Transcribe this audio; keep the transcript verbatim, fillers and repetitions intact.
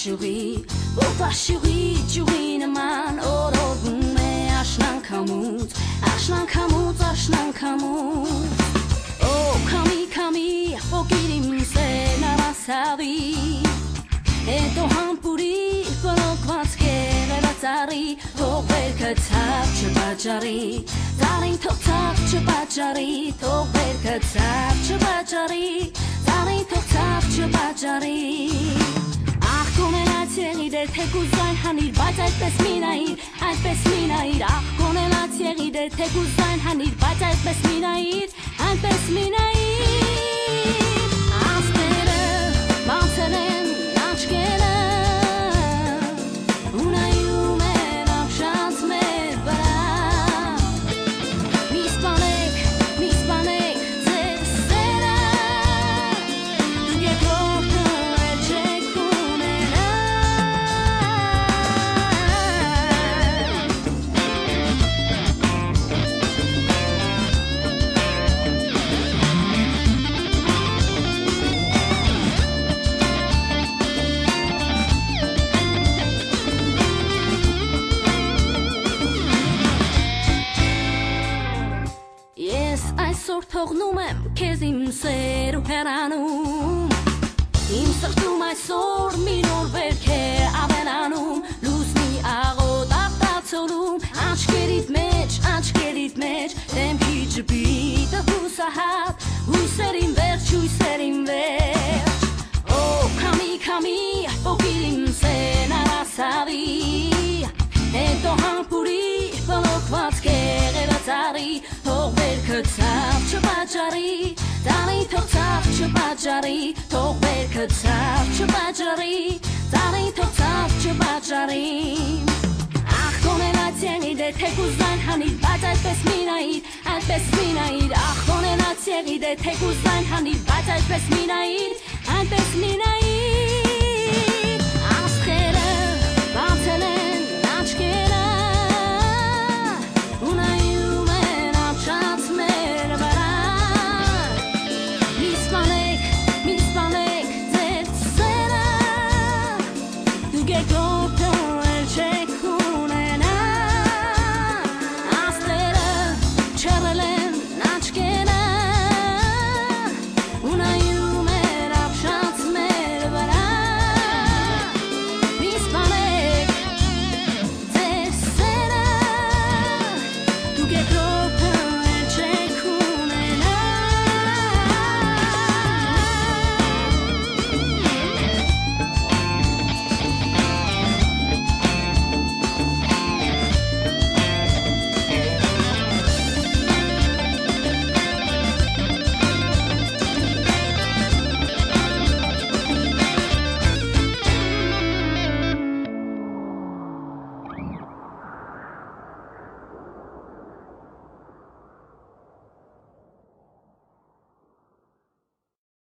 chérie, oh ta chérie, tu ris naman, oh rogume, ashnan kamut, ashnan kamut, ashnan kamut. Oh kami kami, pokirim se narasavi, eto hampuri, kono kvatske revatari, oh berkatab chebajari, darin toktab chebajari, oh berkatab chebajari, darin toktab chebajari. Ach, Teku sein Hanid, weiter bis Minaid, ein bis Minaid. Ach, Kone la Thierry, der Teku sein Hanid, weiter bis Minaid, ein bis Minaid. Aspere, Mountain, Nachgene, una yume, nach Chance mit Bara. Mispanek, Mispanek, Zesera, du gekochte, Թողնում եմ քեզ իմ սեր ու հեռանում Իմ սրտում այսօր մի նոր վերք է ավելանում Լուսնի աղոտ աղտացոլում Աչքերիդ մեջ, աչքերիդ մեջ Դեմքի ջբիտը հուսահատ Հույսերին վերջ, հույսերին վերջ Օ, քամի, քամի, պոկիր իմ սեն արասավի Հետո համպուրի, բլոկված կեղերացարի Թող վերքը ծավ չպաճարի Դանի թող ծավ չպաճարի Թող վերքը ծավ չպաճարի Դանի թող ծավ չպաճարի Ախ կոնենաց եղիդ է թեկուզ զայն հանիդ Բայց այդպես մինայիդ, այդպես մինայիդ Ախ կոնենաց եղիդ է թեկուզ զայն հանիդ Բայց այդպես մինայիդ